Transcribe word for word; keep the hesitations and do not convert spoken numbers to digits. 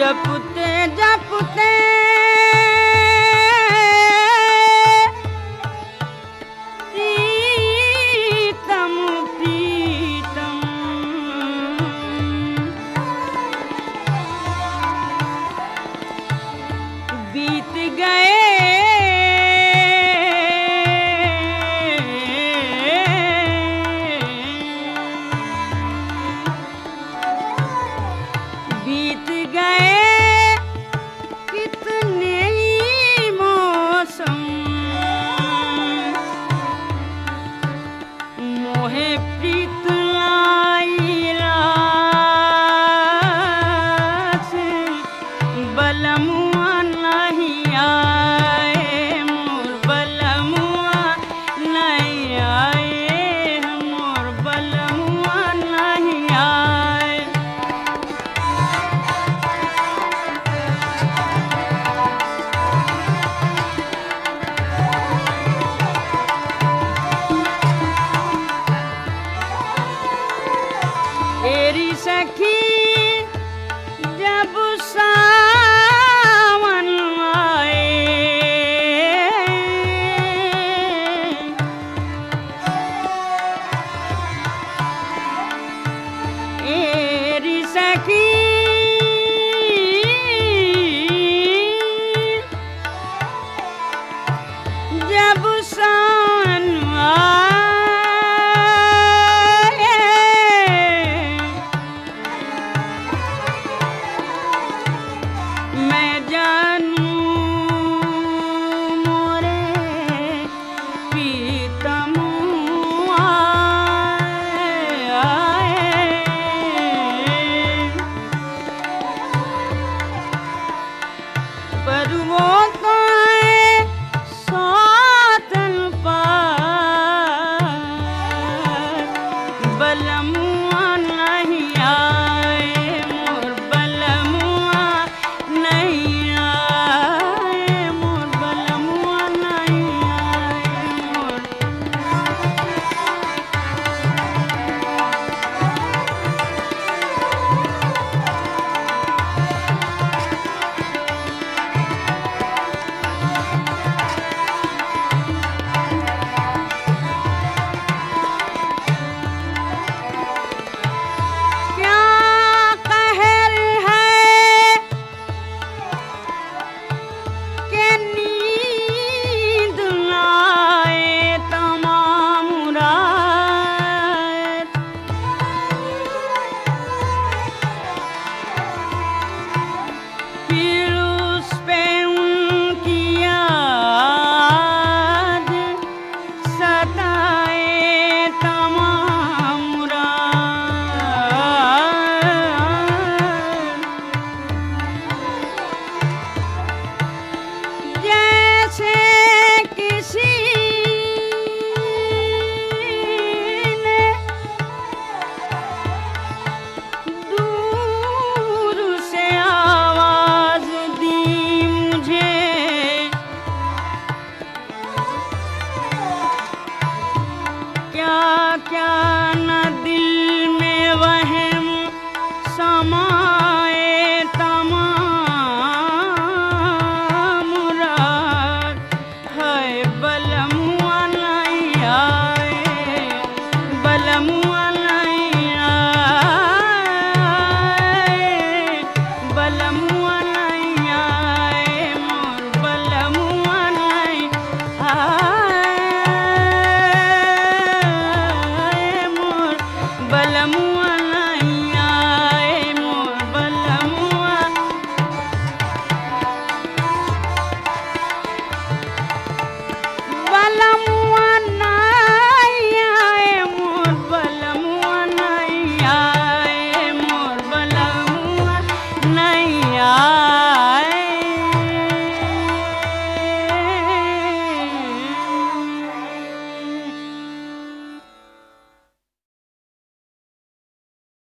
जपते जपते प्रीतम प्रीतम बीत गए बीत गए कितने ही मौसम मोहे प्रीत लाई रास बलमुआ नहीं आए मोर बलमुआ नहीं आए मोर बलमुआ नहीं आए तेरी सखी जब सावन आए तेरी सखी जब सावन मैं जानू मोरे प्रीतम आए आए पर वो तो आए सातन पार बलमुआ नहीं आए मोर बलमुआ नहीं आए मोर बलमुआ नहीं आए मोर क्या कहर है कि नींद लाए तमाम रात फिर उस पे उनकी याद सताए तमाम रात जैसे किसी ने दूर से आवाज दी मुझे क्या क्या न दिल में वहम समाए तमाम रात है बलमुआ नहीं आए बलमुआ नहीं आए बलमुआ नहीं आए मोर बलमुआ नहीं आए मोर बलमुआ